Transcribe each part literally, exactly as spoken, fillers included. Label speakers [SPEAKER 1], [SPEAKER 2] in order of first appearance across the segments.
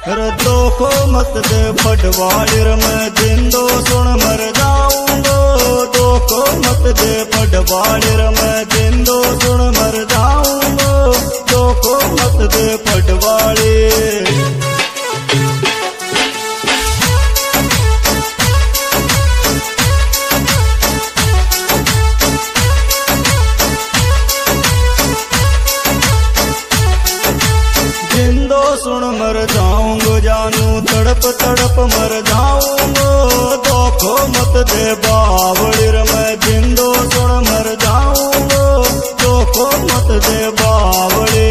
[SPEAKER 1] रद्दो को मत दे पटवाड़िर मैं जिंदो सुन मर जाऊंगो। दो को मत दे पटवाड़िर मैं जिंदो सुन मर जाऊंगो। दो को मत दे पटवाड़ी। सुन मर जाऊंगो जानू तड़प तड़प मर जाऊंगो। दो को मत दे बावड़िर मैं जिंदो सुन मर जाऊंगो। दो को मत दे बावड़ी।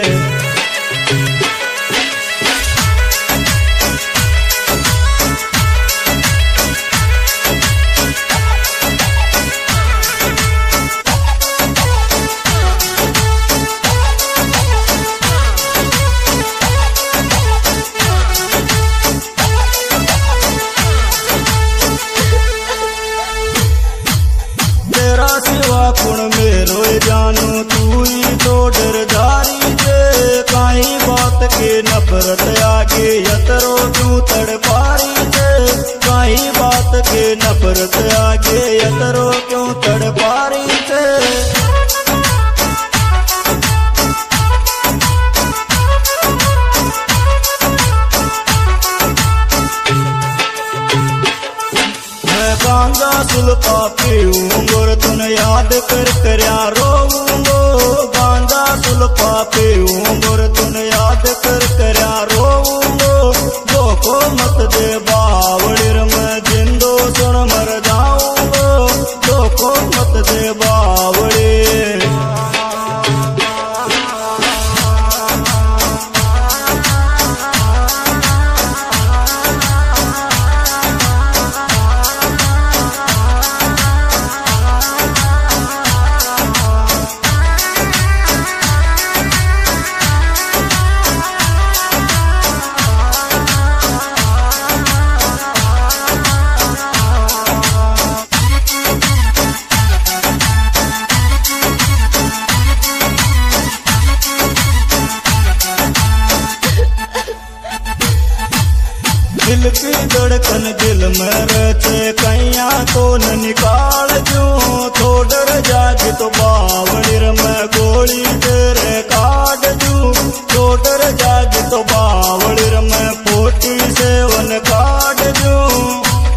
[SPEAKER 1] सिवा कुण मेरो जानू तू ही तो डर जारी जे। काई बात के नफरत आगे यतरो तू तड़ पारी जे। काई बात के नफरत आगे यतरो क्यों तड़ पारी जे। गांजा सुल्फा पीऊंगो तुन याद कर करया रोऊंगो। गांजा सुल्फा पीऊंगो तुन याद कर करया रोऊंगो। दो को मत दे बावड़िर मैं जिंदो सुन मर जाऊंगो। दो को मत दे बावड़ी। दिल की धड़कन दिल में रहते कैया को न निकाल दूं। तो डर जाग तो बावड़िर मैं गोली तेरे काट दूं। तो डर जाग तो बावड़िर मैं फोर्टी सेवन काट दूं।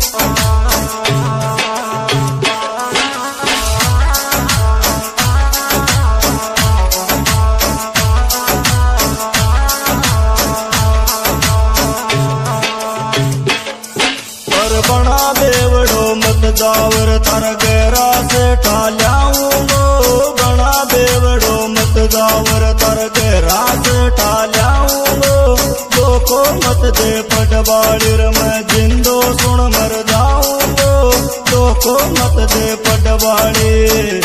[SPEAKER 1] बना बेवड़ो मत दावर तर गहरा से ठाल्याऊंगो। बना बेवड़ो मत दावर तर गहरा से ठाल्याऊंगो। दो को मत दे पटवाड़िर मैं जिंदो सुन मर जाऊंगो। दो को मत दे पटवाड़ी।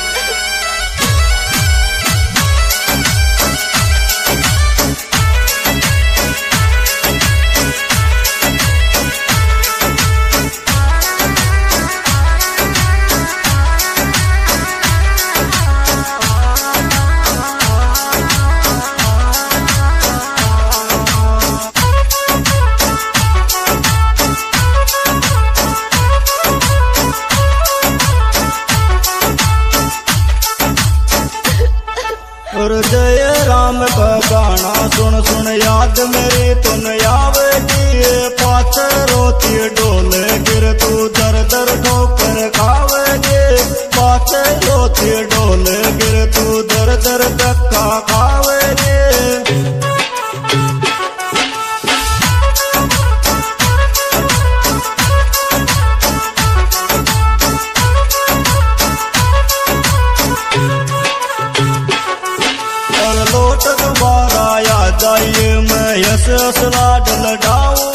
[SPEAKER 1] और जय राम का गाना सुन सुन याद मेरी तुन आवेगी। पाछे रोती डोले गिर तू दर दर ठोकर खावेगी। पाछे रोती डोले गिर तू दर दर धक्का खावेगी। दोबारा याद आई मैं यस असला डल डाऊं।